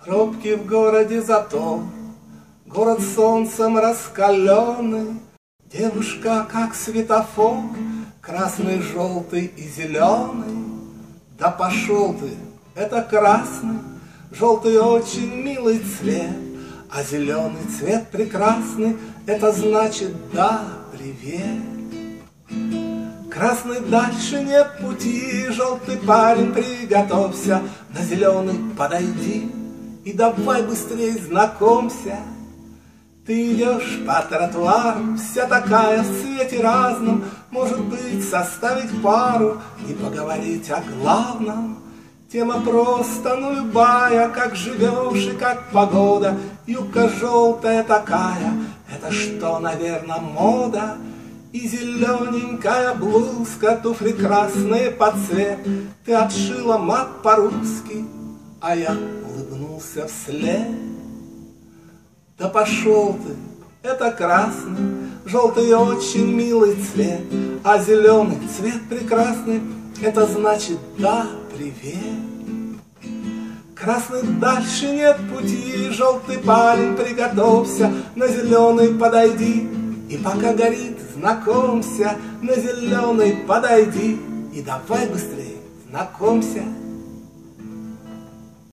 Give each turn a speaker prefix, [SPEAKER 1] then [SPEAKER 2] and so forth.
[SPEAKER 1] Пробки в городе затор, город солнцем раскаленный, девушка как светофор, красный, желтый и зеленый. Да пошел ты, это красный, желтый очень милый цвет, а зеленый цвет прекрасный, это значит да, привет. Красный, дальше нет пути, желтый парень, приготовься, на зеленый подойди и давай быстрее знакомься. Ты идешь по тротуару, вся такая в цвете разном, может быть, составить пару и поговорить о главном. Тема просто, ну любая, как живешь и как погода, юбка желтая такая, это что, наверное, мода? И зелененькая блузка, туфли красные под цвет, ты отшила мат по-русски, а я улыбнулся вслед. Да пошел ты, это красный, желтый очень милый цвет, а зеленый цвет прекрасный, это значит да, привет. Красный, дальше нет пути, желтый парень, приготовься, на зеленый подойди, и пока горит, знакомься, на зеленый подойди, и давай быстрее знакомься.